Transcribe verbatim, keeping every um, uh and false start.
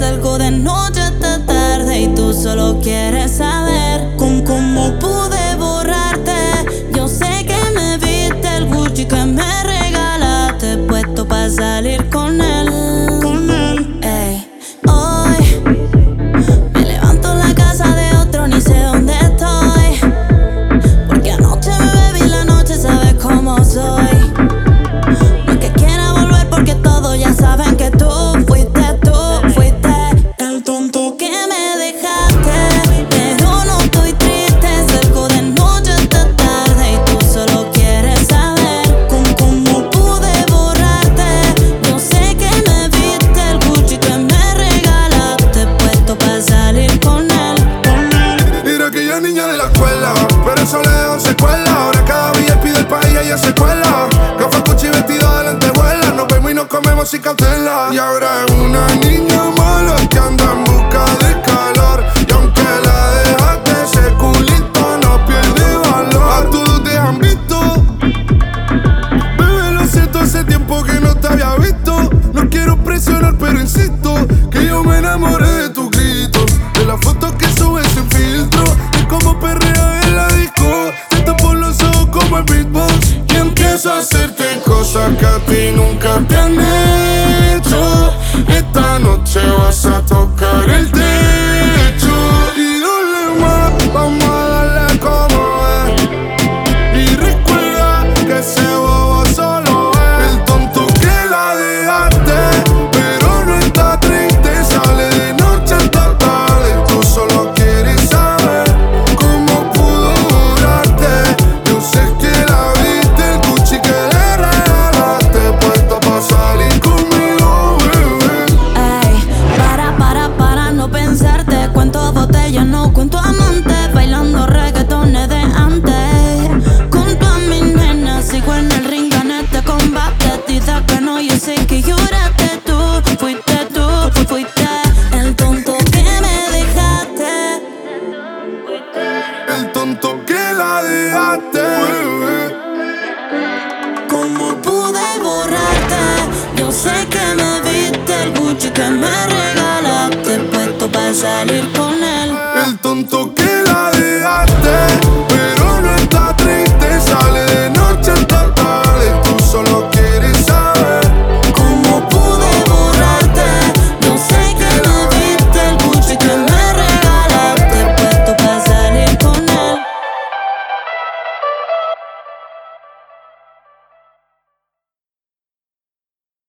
Salgo de noche hasta tarde y tú solo quieres saber con cómo pude borrarte. Yo sé que me viste el Gucci que me regalaste, puesto para salir con él. Con él. Ey. Hoy me levanto en la casa de otro, ni sé dónde estoy, porque anoche me bebí la noche, sabes cómo soy. No es que quiera volver porque todos ya saben que tú fuiste, tú fuiste el tonto que me dejaste. Pero no estoy triste, salgo de noche hasta tarde y tú solo quieres saber con cómo pude borrarte. Yo sé que me viste el Gucci que me regalaste, puesto para salir con él, con él. Era aquella niña de la escuela, pero eso le dejó secuela. Ahora cada V I P del país ella se cuela. Gafas Gucci, vestido de lentejuelas. Nos vemos y nos comemos sin cautela. Y ahora es una niña mala que anda en busca de calor. Y aunque la dejaste, ese culito no pierde valor. A todos te han visto, bebé, lo siento, hace tiempo que no te había visto. No quiero presionar, pero insisto que yo me enamoré de tu grito, de las fotos que subes sin filtro, de cómo perrea en la disco. Te tapo los ojos como el beatbox y empiezo a hacerte cosas que a ti nunca te han hecho. Esta noche vas a tocar el techo y dale más, vamos a darle como es. Y recuerda que ese bobo solo es el tonto que la dejaste, pero no está triste, sale de noche hasta tarde. Tú solo quieres saber cómo pudo durarte. Yo sé que la viste, el Gucci que le regalaste, puesto pa' salir conmigo, bebé. Ey, para, para, para no pensarte. Cuento botellas, no cuento amantes. Bailando reggaetones de antes. Junto a mi nena, sigo en el ring, gané este combate. Dice que no, yo sé que lloraste. Tú fuiste, tú fu- fuiste el tonto que me dejaste. El tonto que la dejaste, bebé. ¿Cómo pude borrarte? Yo sé que me viste el Gucci que me regalaste, puesto para salir con él. El tonto que